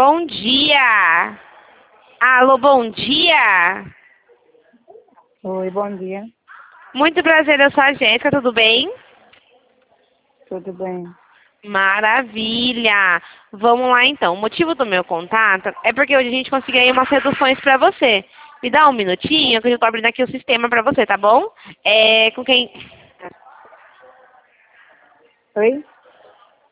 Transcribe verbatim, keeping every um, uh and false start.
Bom dia! Alô, bom dia! Oi, bom dia. Muito prazer, eu sou a Jéssica, tudo bem? Tudo bem? Maravilha! Vamos lá então. O motivo do meu contato é porque hoje a gente conseguiu aí umas reduções pra você. Me dá um minutinho que eu já tô abrindo aqui o sistema pra você, tá bom? É com quem... Oi?